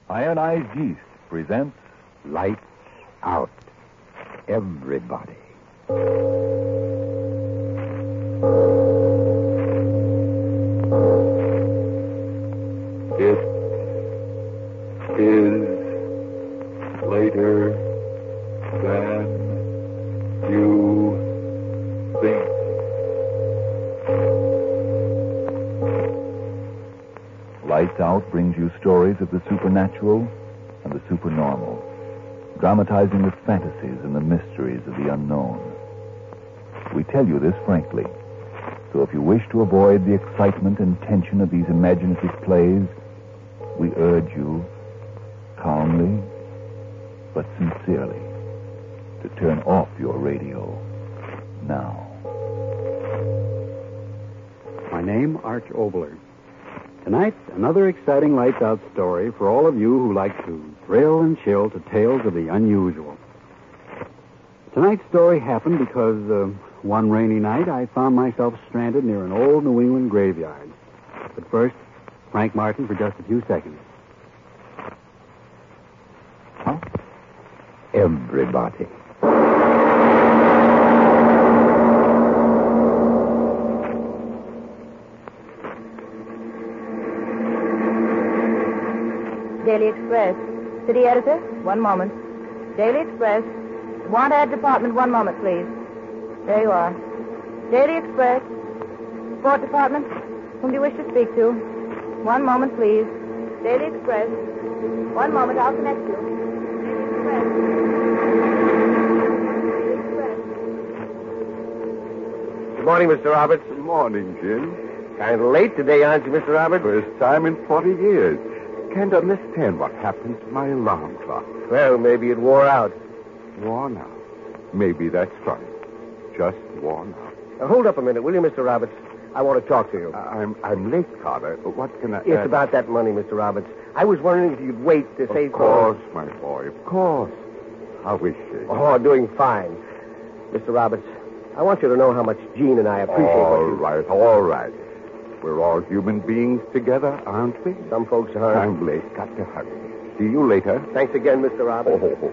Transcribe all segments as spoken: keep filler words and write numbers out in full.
Ionized Yeast presents Lights Out. Everybody. It is later than you think. Lights Out brings you stories of the supernatural and the supernormal, dramatizing the fantasies and the mysteries of the unknown. We tell you this frankly, so if you wish to avoid the excitement and tension of these imaginative plays, we urge you, calmly but sincerely, to turn off your radio now. My name, Arch Obler. Tonight, another exciting Lights Out story for all of you who like to thrill and chill to tales of the unusual. Tonight's story happened because uh, one rainy night I found myself stranded near an old New England graveyard. But first, Frank Martin for just a few seconds. Huh? Everybody. Daily Express. City editor, one moment. Daily Express. Want ad department, one moment, please. There you are. Daily Express. Sport department. Whom do you wish to speak to? One moment, please. Daily Express. One moment, I'll connect you. Daily Express. Daily Express. Good morning, Mister Roberts. Good morning, Jim. Kind of late today, aren't you, Mister Roberts? First time in forty years. Can't understand what happened to my alarm clock. Well, maybe it wore out. Worn out. Maybe that's right. Just worn out. Now, hold up a minute, will you, Mister Roberts? I want to talk to you. I'm I'm late, Carter. What can I... It's uh, about that money, Mister Roberts. I was wondering if you'd wait to say... Of course, my boy, of course. How is she? Oh, doing fine. Mister Roberts, I want you to know how much Jean and I appreciate All what you... right, all right. We're all human beings together, aren't we? Some folks are. I'm late. Got to hurry. See you later. Thanks again, Mister Roberts. Oh, oh, oh.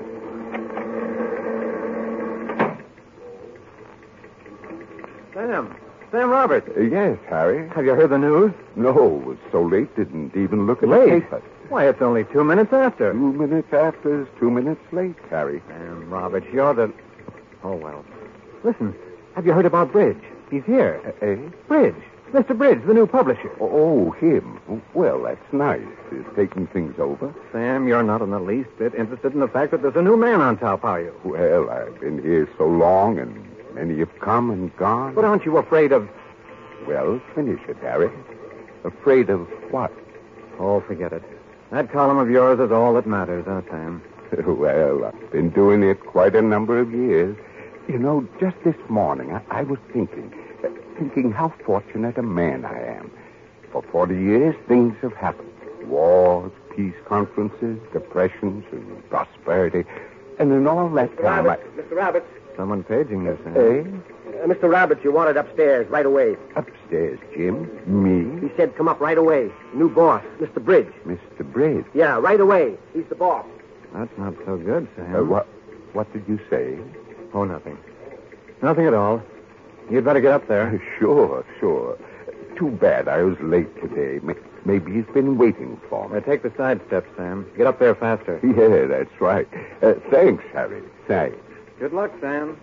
Sam. Sam Roberts. Uh, yes, Harry. Have you heard the news? No, it was so late, didn't even look at Late? the paper. Why, it's only two minutes after. Two minutes after is two minutes late, Harry. Sam Roberts, you're the... Oh, well. Listen, have you heard about Bridge? He's here. Uh, eh? Bridge. Mister Bridge, the new publisher. Oh, him. Well, that's nice. He's taking things over. Sam, you're not in the least bit interested in the fact that there's a new man on top, are you? Well, I've been here so long, and many have come and gone. But aren't you afraid of... Well, finish it, Harry. Afraid of what? Oh, forget it. That column of yours is all that matters, huh, Sam? Well, I've been doing it quite a number of years. You know, just this morning, I, I was thinking... thinking how fortunate a man I am. For forty years, things have happened. Wars, peace conferences, depressions, and prosperity. And in all that Mister time, Roberts, Mister Roberts. Someone paging you, Sam. I... Eh? Uh, Mister Roberts, you wanted upstairs right away. Upstairs, Jim? Me? He said come up right away. New boss, Mister Bridge. Mister Bridge? Yeah, right away. He's the boss. That's not so good, Sam. Uh, what, what did you say? Oh, nothing. Nothing at all. You'd better get up there. Sure, sure. Too bad I was late today. Maybe he's been waiting for me. Uh, take the side steps, Sam. Get up there faster. Yeah, that's right. Uh, thanks, Harry. Thanks. Good luck, Sam.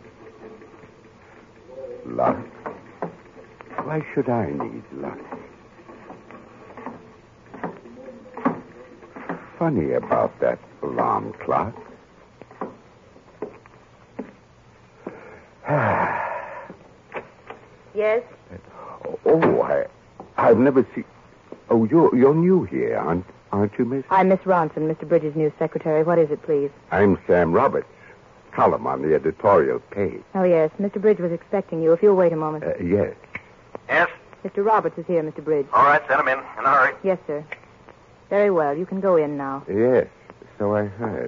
Luck? Why should I need luck? Funny about that alarm clock. Yes? Oh, I, I've never seen... Oh, you're, you're new here, aren't, aren't you, Miss? I'm Miss Ronson, Mister Bridges' new secretary. What is it, please? I'm Sam Roberts. Column on the editorial page. Oh, yes. Mister Bridge was expecting you. If you'll wait a moment. Uh, yes. Yes? Mister Roberts is here, Mister Bridge. All right, send him in. In a hurry. Yes, sir. Very well. You can go in now. Yes, so I heard.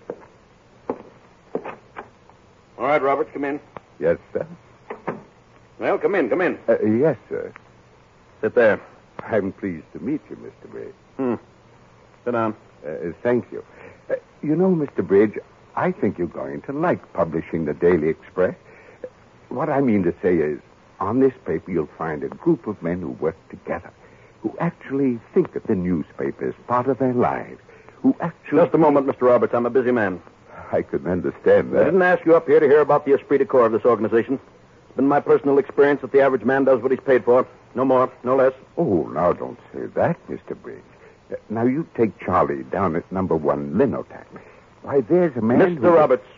All right, Roberts, come in. Yes, sir. Well, come in, come in. Uh, yes, sir. Sit there. I'm pleased to meet you, Mister Bridge. Hmm. Sit down. Uh, thank you. Uh, you know, Mister Bridge, I think you're going to like publishing the Daily Express. What I mean to say is, on this paper you'll find a group of men who work together, who actually think of the newspaper as part of their lives, who actually... Just a moment, Mister Roberts. I'm a busy man. I can understand that. I didn't ask you up here to hear about the esprit de corps of this organization. It's been my personal experience that the average man does what he's paid for. No more, no less. Oh, now don't say that, Mister Bridge. Uh, now you take Charlie down at number one Linotac. Why, there's a man Mister who... Roberts.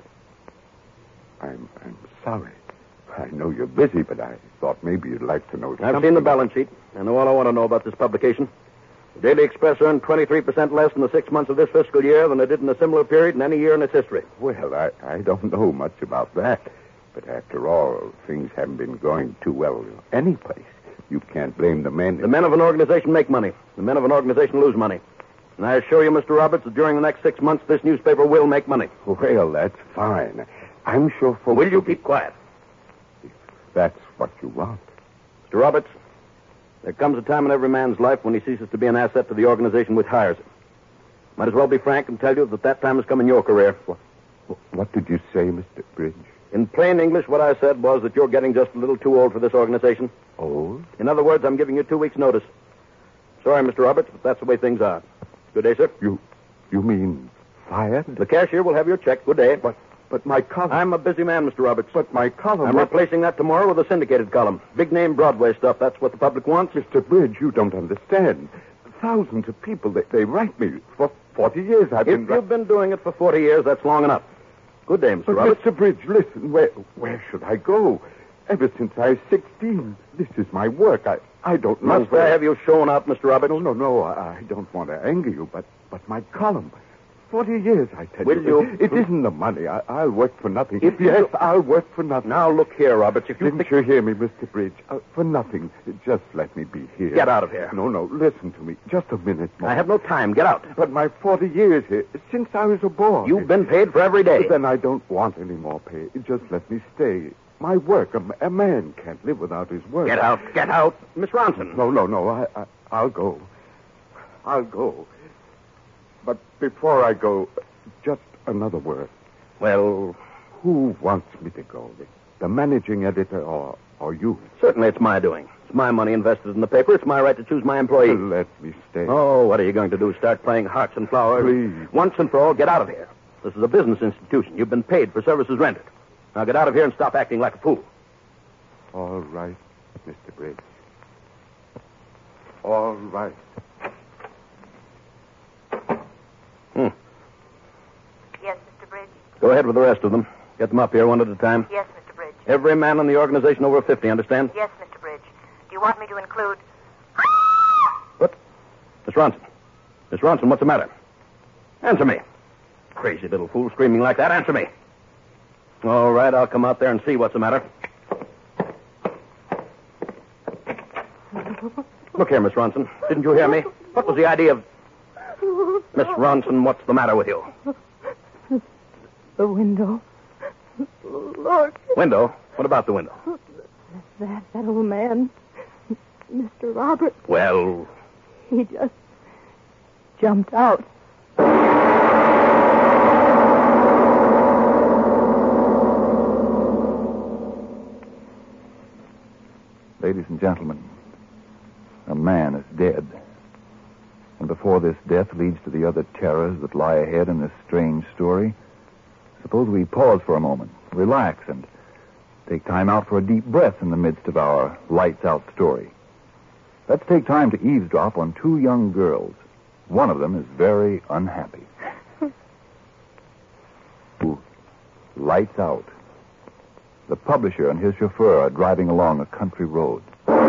I'm, I'm sorry. I know you're busy, but I thought maybe you'd like to know something. I've seen the balance sheet. I know all I want to know about this publication. The Daily Express earned twenty-three percent less in the six months of this fiscal year than it did in a similar period in any year in its history. Well, I, I don't know much about that. But after all, things haven't been going too well any place. You can't blame the men. The men of an organization make money. The men of an organization lose money. And I assure you, Mister Roberts, that during the next six months, this newspaper will make money. Well, that's fine. I'm sure folks... Will you keep quiet? If that's what you want. Mister Roberts, there comes a time in every man's life when he ceases to be an asset to the organization which hires him. Might as well be frank and tell you that that time has come in your career. What, what did you say, Mister Bridge? In plain English, what I said was that you're getting just a little too old for this organization. Old? In other words, I'm giving you two weeks' notice. Sorry, Mister Roberts, but that's the way things are. Good day, sir. You, you mean fired? The cashier will have your check. Good day. But, but my column... I'm a busy man, Mister Roberts. But my column... I'm what... replacing that tomorrow with a syndicated column. Big-name Broadway stuff. That's what the public wants. Mister Bridge, you don't understand. Thousands of people, they, they write me. For forty years I've If been... you've been doing it for forty years, that's long enough. Good day, Mister But Roberts. Mister Bridge, listen, where, where should I go? Ever since I was sixteen, this is my work. I, I don't know Must where... I have you shown up, Mister Roberts? No, no, no, I, I don't want to anger you, but, but my column... Forty years, I tell Will you. you- It isn't the money. I, I'll work for nothing. If you- yes, I'll work for nothing. Now, look here, Roberts. If you Didn't think... you hear me, Mister Bridge? Uh, for nothing. Just let me be here. Get out of here. No, no, listen to me. Just a minute more. I have no time. Get out. But my forty years here, since I was a boy... You've been paid for every day. Then I don't want any more pay. Just let me stay. My work, a, a man can't live without his work. Get out. Get out. Miss Ronson. No, no, no. I, I, I'll go. I'll go. But before I go, just another word. Well, Who wants me to go? The, the managing editor or, or you? certainly it's my doing. It's my money invested in the paper. It's my right to choose my employees. Let me stay. Oh, what are you going to do? Start playing hearts and flowers? Please. Once and for all, get out of here. This is a business institution. You've been paid for services rendered. Now get out of here and stop acting like a fool. All right, Mister Bridge. All right. Hmm. Yes, Mister Bridge. Go ahead with the rest of them. Get them up here one at a time. Yes, Mister Bridge. Every man in the organization over fifty, understand? Yes, Mister Bridge. Do you want me to include... What? Miss Ronson. Miss Ronson, what's the matter? Answer me. Crazy little fool screaming like that. Answer me. All right, I'll come out there and see what's the matter. Look here, Miss Ronson. Didn't you hear me? What was the idea of... Miss Ronson, what's the matter with you? The window. Look, Window? What about the window? that, that old man, Mister Roberts, Well, he just jumped out. Ladies and gentlemen, a man is dead. And before this death leads to the other terrors that lie ahead in this strange story, suppose we pause for a moment, relax, and take time out for a deep breath in the midst of our lights-out story. Let's take time to eavesdrop on two young girls. One of them is very unhappy. Ooh, lights out. The publisher and his chauffeur are driving along a country road.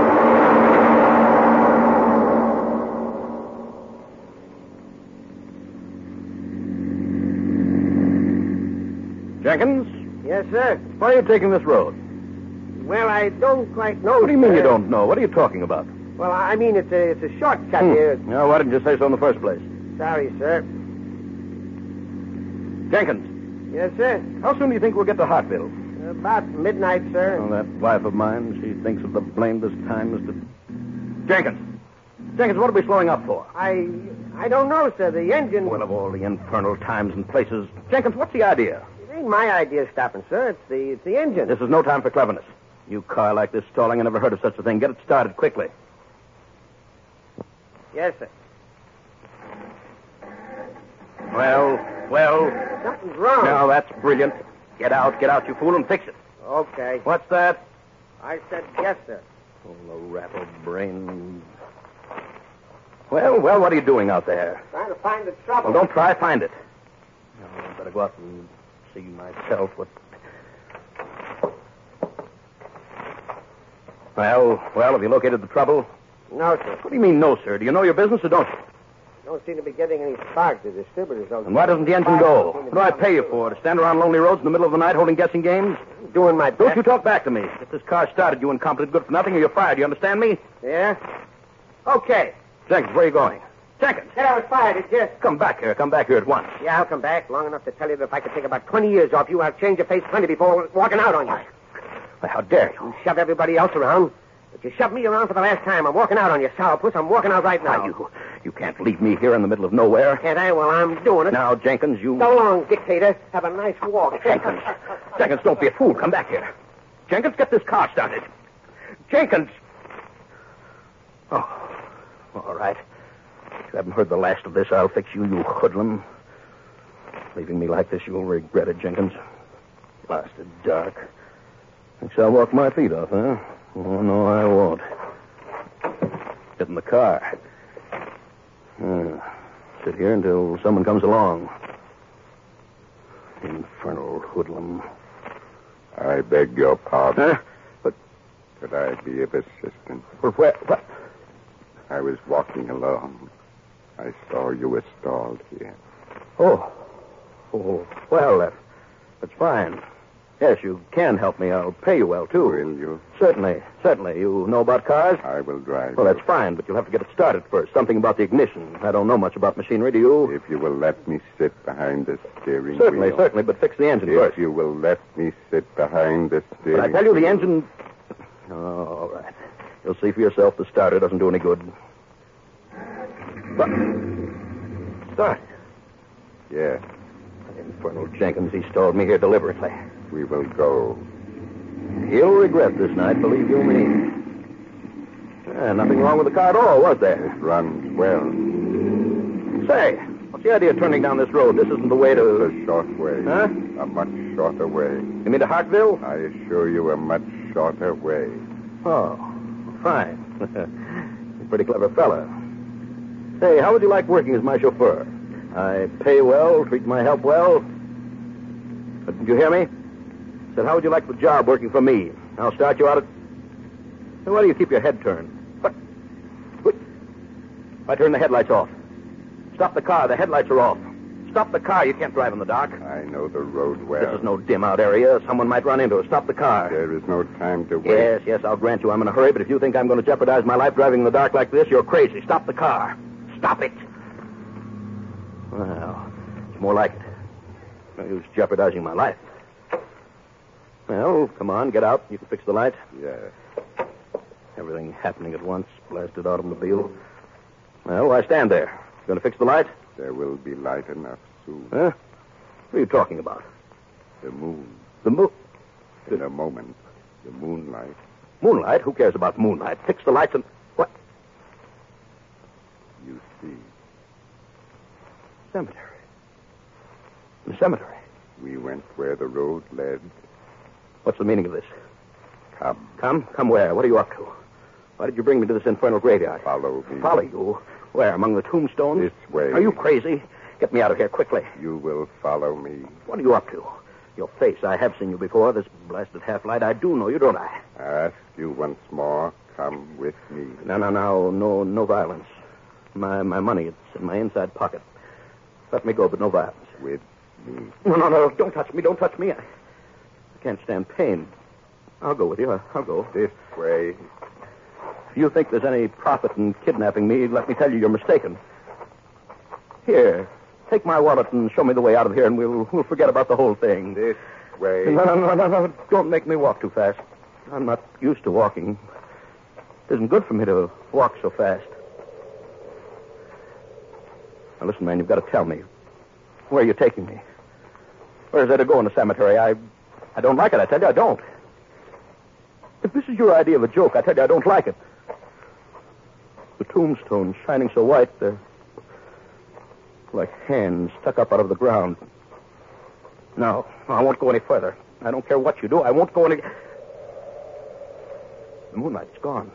Jenkins, Yes, sir. why are you taking this road? Well, I don't quite know. What do you mean sir. you don't know? What are you talking about? Well, I mean, it's a, it's a shortcut Hmm. here. Now, why didn't you say so in the first place? Sorry, sir. Jenkins, Yes, sir. how soon do you think we'll get to Hartville? About midnight, sir. Oh, that wife of mine, she thinks of the blamedest time as to... Jenkins! Jenkins, what are we slowing up for? I I don't know, sir. The engine... Well, of all the infernal times and places. Jenkins, what's the idea? It ain't my idea of stopping, sir. It's the, it's the engine. This is no time for cleverness. You car like this stalling, I never heard of such a thing. Get it started quickly. Yes, sir. Well, well. Something's wrong. Now, that's brilliant. Get out, get out, you fool, and fix it. Okay. What's that? I said yes, sir. Oh, the rattle brain. Well, well, what are you doing out there? Trying to find the trouble. Well, don't try, find it. No, I better go out and see myself what... Well, well, have you located the trouble? No, sir. What do you mean, no, sir? Do you know your business or don't you? Don't seem to be getting any spark. The distributors don't... And why doesn't the engine go? What do I pay you for? To stand around lonely roads in the middle of the night holding guessing games? Doing my best. Don't you talk back to me. Get this car started, you incompetent good for nothing, or you're fired. You understand me? Yeah? Okay. Jenkins, where are you going? Jenkins! Said I was fired. It just... Come back here. Come back here at once. Yeah, I'll come back long enough to tell you that if I could take about twenty years off you, I'll change your face plenty before walking out on you. Well, how dare you? You shove everybody else around. But you shoved me around for the last time. I'm walking out on you, sourpuss. I'm walking out right now. Now, you, you can't leave me here in the middle of nowhere. Can't I? Well, I'm doing it. Now, Jenkins, you... So long, dictator. Have a nice walk. Jenkins. Jenkins, don't be a fool. Come back here. Jenkins, get this car started. Jenkins. Oh, all right. If you haven't heard the last of this, I'll fix you, you hoodlum. Leaving me like this, you'll regret it, Jenkins. Blasted dark. Thinks I'll walk my feet off, huh? Oh, no, I won't. Get in the car. Uh, sit here until someone comes along. Infernal hoodlum. I beg your pardon. Huh? But... Could I be of assistance? Well, where... What? I was walking along. I saw you were stalled here. Oh. Oh, well, that, that's fine. Yes, you can help me. I'll pay you well, too. Will you? Certainly, certainly. You know about cars? I will drive. Well, you. that's fine, but you'll have to get it started first. Something about the ignition. I don't know much about machinery, do you? If you will let me sit behind the steering Certainly, wheel. certainly, but fix the engine If first. you will let me sit behind the steering But I tell you, the wheel. engine... Oh, all right. You'll see for yourself the starter doesn't do any good. But... Start. Yes, Infernal Jenkins, he stalled me here deliberately. we will go. He'll regret this night, believe you me. Ah, nothing wrong with the car at all, was there? It runs well. Say, what's the idea of turning down this road? This isn't the way to... It's a short way. Huh? A much shorter way. You mean to Hartville? I assure you, a much shorter way. Oh, fine. You're a pretty clever fella. Say, how would you like working as my chauffeur? I pay well, treat my help well. But did you hear me? Said, how would you like the job working for me? I'll start you out at... Hey, why do you keep your head turned? What? What? I turn the headlights off. Stop the car. The headlights are off. Stop the car. You can't drive in the dark. I know the road well. This is no dim-out area. Someone might run into us. Stop the car. There is no time to wait. Yes, yes, I'll grant you I'm in a hurry, but if you think I'm going to jeopardize my life driving in the dark like this, you're crazy. Stop the car. Stop it. Well, it's more like it. No use jeopardizing my life. Well, come on, get out. You can fix the light. Yes. Everything happening at once. Blasted automobile. Well, why stand there? You going to fix the light? There will be light enough soon. Huh? What are you talking about? The moon. The moon? In a moment. The moonlight. Moonlight? Who cares about moonlight? Fix the lights and... What? You see. Cemetery. The cemetery. We went where the road led. What's the meaning of this? Come. Come? Come where? What are you up to? Why did you bring me to this infernal graveyard? Follow me. Follow you? Where? Among the tombstones? This way. Are you crazy? Get me out of here quickly. You will follow me. What are you up to? Your face. I have seen you before. This blasted half-light. I do know you, don't I? I ask you once more. Come with me. No, no, no. No, no violence. My, my money, it's in my inside pocket. Let me go, but no violence. With me. No, no, no. Don't touch me. Don't touch me. I, I can't stand pain. I'll go with you. I, I'll go. This way. If you think there's any profit in kidnapping me, let me tell you you're mistaken. Here, take my wallet and show me the way out of here, and we'll we'll forget about the whole thing. This way. No, no, no, no, no. Don't make me walk too fast. I'm not used to walking. It isn't good for me to walk so fast. Now, listen, man, you've got to tell me. Where are you taking me? Where is there to go in the cemetery? I I don't like it. I tell you, I don't. If this is your idea of a joke, I tell you, I don't like it. The tombstones shining so white, they're like hands stuck up out of the ground. No, no, I won't go any further. I don't care what you do. I won't go any... The moonlight's gone.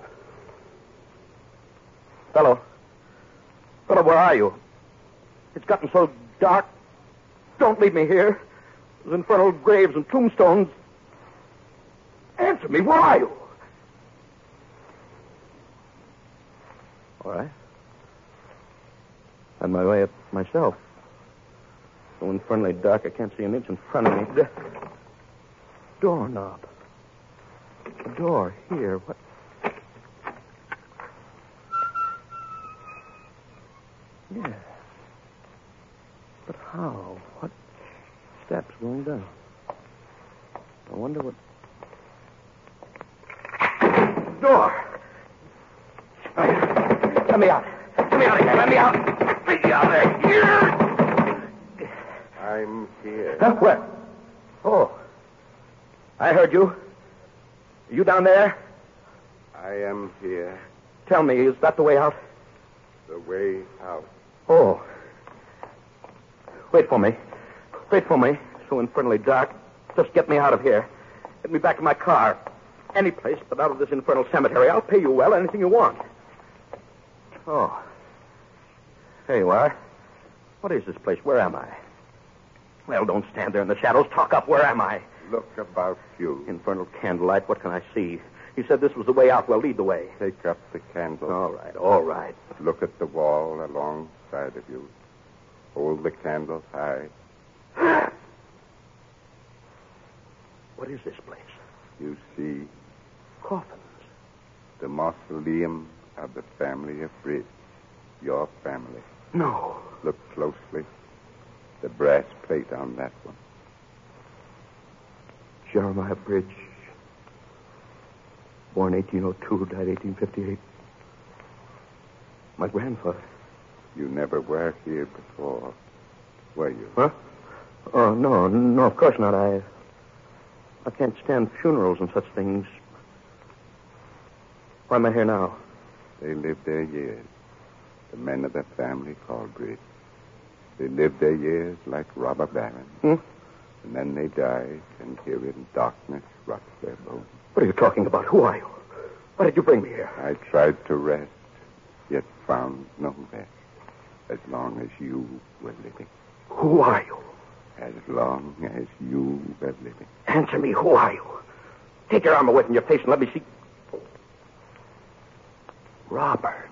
Fellow. Fellow, where are you? It's gotten so dark. Don't leave me here. Those infernal graves and tombstones. Answer me. Where are you? All right. On my way up myself. So infernally dark, I can't see an inch in front of me. The doorknob. A door here. What? Yeah. But how? What steps going down? I wonder what... Door! Let me out. Let me out of here. Let me out. Let me out of here. I'm here. Huh? Where? Oh. I heard you. You down there? I am here. Tell me, is that the way out? The way out. Oh. Wait for me. Wait for me. So infernally dark. Just get me out of here. Get me back in my car. Any place but out of this infernal cemetery. I'll pay you well, anything you want. Oh. There you are. What is this place? Where am I? Well, don't stand there in the shadows. Talk up. Where am I? Look about you. Infernal candlelight. What can I see? You said this was the way out. Well, lead the way. Take up the candle. All right, all right. Look at the wall alongside of you. Hold the candle high. What is this place? You see Coffins. the mausoleum of the family of Bridge. Your family. No. Look closely. The brass plate on that one. Jeremiah Bridge. Born eighteen oh two, died eighteen fifty-eight. My grandfather. You never were here before, were you? Huh? Oh, no, no, of course not. I... I can't stand funerals and such things. Why am I here now? They lived their years. The men of the family called Bridge. They lived their years like robber barons. Hmm? And then they died, and here in darkness rots their bones. What are you talking about? Who are you? Why did you bring me here? I tried to rest, yet found no rest. As long as you were living. Who are you? As long as you were living. Answer me. Who are you? Take your arm away from your face and let me see. Roberts.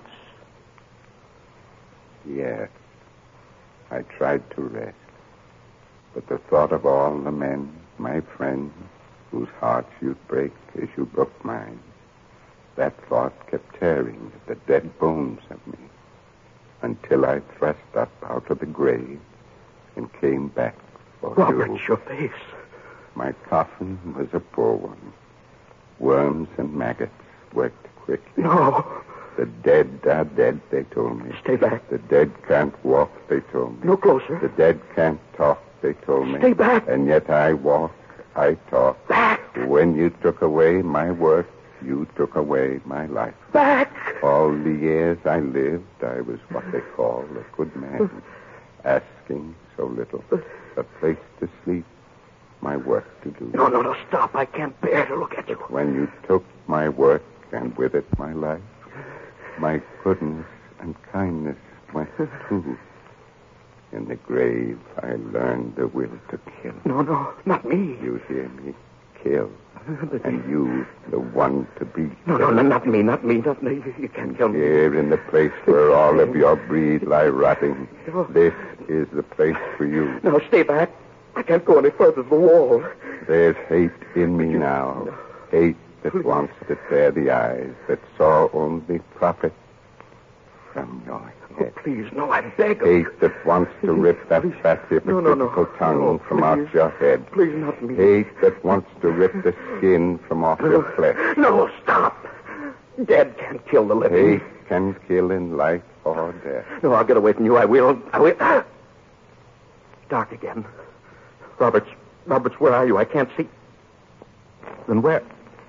Yes. I tried to rest. But the thought of all the men, my friends, whose hearts you'd break as you broke mine, that thought kept tearing at the dead bones of me until I thrust up out of the grave and came back for Robert, you. your face. My coffin was a poor one. Worms and maggots worked quickly. No. The dead are dead, they told me. Stay back. The dead can't walk, they told me. No closer. The dead can't talk, they told me. Stay back. And yet I walk, I talk. Back. When you took away my work, you took away my life. Back. All the years I lived, I was what they call a good man. Asking so little. A place to sleep, my work to do. No, no, no, stop. I can't bear to look at you. When you took my work and with it my life, my goodness and kindness went too. In the grave, I learned the will to kill. No, no, not me. You hear me? Kill. And you, the one to be No, no, no, not me, not me, not me. You can't kill me. Here in the place where all of your breed lie rotting, No. this is the place for you. No, stay back. I can't go any further than the wall. There's hate in me now. Hate that wants to tear the eyes that saw only profit from your Oh, head. please, no, I beg of Hate you. that wants to rip that Please. fat No, no, no. hypocritical tongue No, from out please. your head. Please, not me. Hate that wants to rip the skin from off your flesh. No, stop. Dead can't kill the living. Hate can kill in life Oh, Dad. No, I'll get away from you. I will. I will. Dark again. Roberts, Roberts, where are you? I can't see. Then where?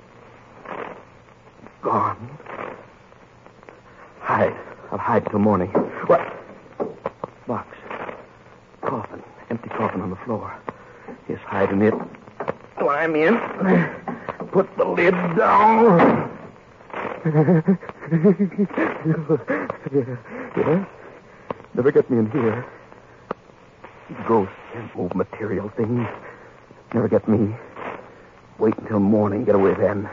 Gone. Hide. I'll hide till morning. What? Box. Coffin. Empty coffin on the floor. Yes, hide in it. Climb in. Put the lid down. Yes? Never get me in here. Ghosts can't move material things. Never get me. Wait until morning. Get away then.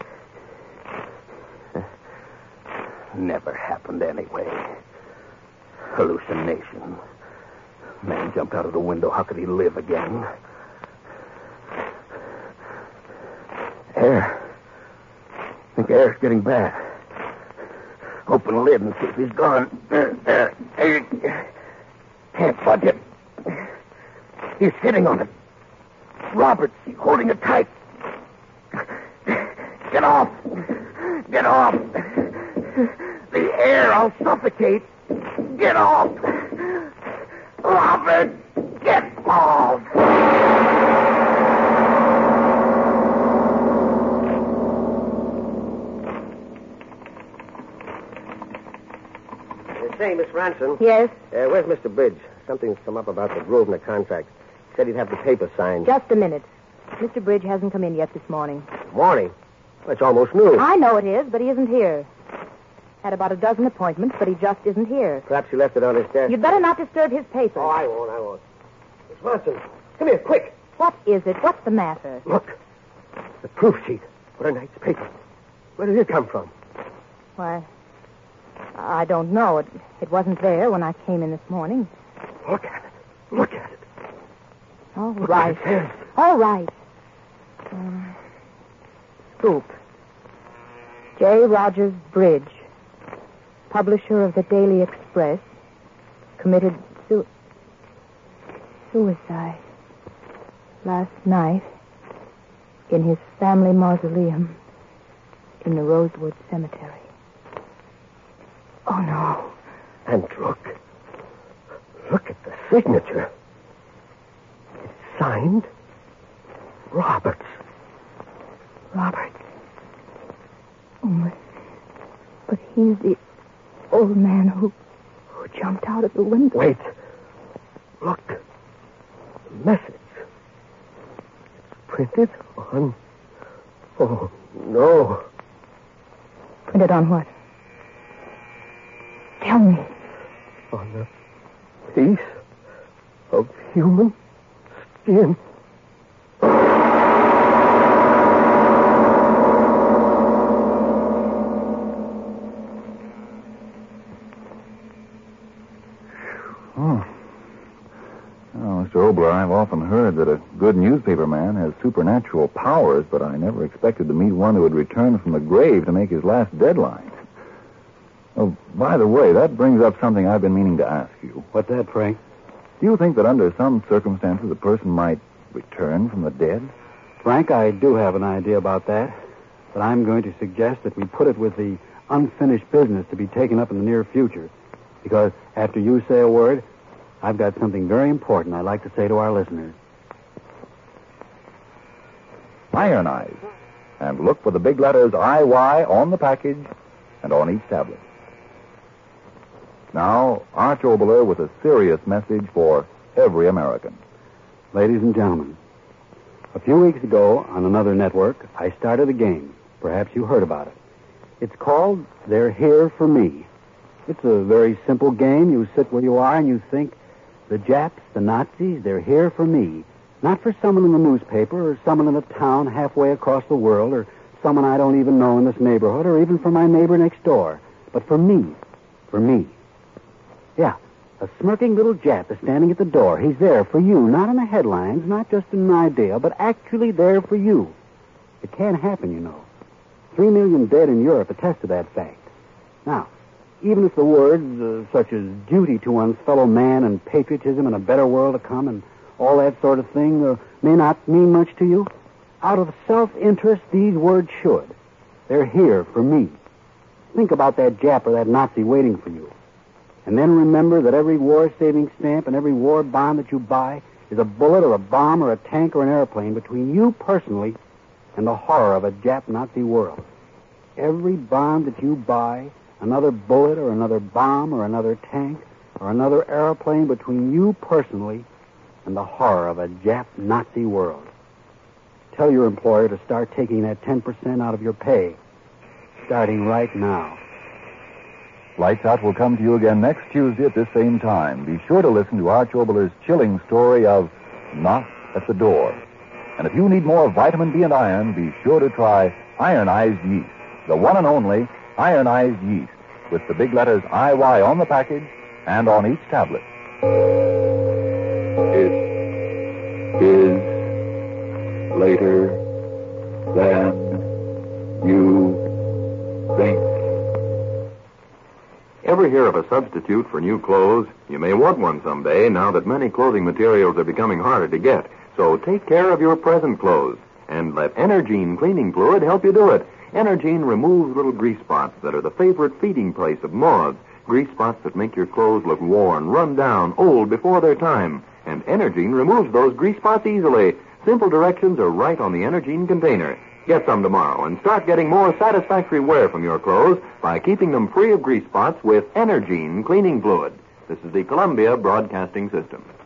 Never happened anyway. Hallucination. Man jumped out of the window. How could he live again? Air. Think air's getting bad. Open the lid and see if he's gone. Uh, uh, can't budge it. He's sitting on it. Roberts, he's holding it tight. Get off. Get off. The air, I'll suffocate. Get off. Robert, get off. Say, Miss Ranson. Yes? Uh, where's Mister Bridge? Something's come up about the Grosvenor contract. He said he'd have the paper signed. Just a minute. Mister Bridge hasn't come in yet this morning. Morning? Well, it's almost noon. I know it is, but he isn't here. Had about a dozen appointments, but he just isn't here. Perhaps he left it on his desk. You'd better not disturb his papers. Oh, I won't, I won't. Miss Ranson, come here, quick. What is it? What's the matter? Look. The proof sheet for tonight's paper. Where did it come from? Why, I don't know. It, it wasn't there when I came in this morning. Look at it. Look at it. All Look right. what it says. All right. Um, scoop. J. Rogers Bridge, publisher of the Daily Express, committed su- suicide last night in his family mausoleum in the Rosewood Cemetery. Oh, no. And look. Look at the signature. It's signed Roberts. Roberts. Oh, my. But he's the old man who, who jumped out of the window. Wait. Look. The message. It's printed on... Oh, no. Printed on what? Tell me. On the piece of human skin. Oh. Oh, Mister Obler, I've often heard that a good newspaper man has supernatural powers, but I never expected to meet one who would return from the grave to make his last deadline. Oh, by the way, that brings up something I've been meaning to ask you. What's that, Frank? Do you think that under some circumstances a person might return from the dead? Frank, I do have an idea about that, but I'm going to suggest that we put it with the unfinished business to be taken up in the near future. Because after you say a word, I've got something very important I'd like to say to our listeners. Ionize. And look for the big letters I Y on the package and on each tablet. Now, Arch Obler with a serious message for every American. Ladies and gentlemen, a few weeks ago on another network, I started a game. Perhaps you heard about it. It's called They're Here for Me. It's a very simple game. You sit where you are and you think, the Japs, the Nazis, they're here for me. Not for someone in the newspaper or someone in a town halfway across the world or someone I don't even know in this neighborhood or even for my neighbor next door. But for me. For me. Yeah, a smirking little Jap is standing at the door. He's there for you, not in the headlines, not just in an idea, but actually there for you. It can't happen, you know. Three million dead in Europe attest to that fact. Now, even if the words uh, such as duty to one's fellow man and patriotism and a better world to come and all that sort of thing uh, may not mean much to you, out of self-interest, these words should. They're here for me. Think about that Jap or that Nazi waiting for you. And then remember that every war-saving stamp and every war bond that you buy is a bullet or a bomb or a tank or an airplane between you personally and the horror of a Jap Nazi world. Every bond that you buy, another bullet or another bomb or another tank or another airplane between you personally and the horror of a Jap Nazi world. Tell your employer to start taking that ten percent out of your pay, starting right now. Lights Out will come to you again next Tuesday at this same time. Be sure to listen to Arch Oboler's chilling story of Knock at the Door. And if you need more vitamin B and iron, be sure to try Ironized Yeast, the one and only Ironized Yeast, with the big letters I Y on the package and on each tablet. It is later than you think. Ever hear of a substitute for new clothes? You may want one someday now that many clothing materials are becoming harder to get. So take care of your present clothes and let Energine cleaning fluid help you do it. Energine removes little grease spots that are the favorite feeding place of moths. Grease spots that make your clothes look worn, run down, old before their time. And Energine removes those grease spots easily. Simple directions are right on the Energine container. Get some tomorrow and start getting more satisfactory wear from your clothes by keeping them free of grease spots with Energine cleaning fluid. This is the Columbia Broadcasting System.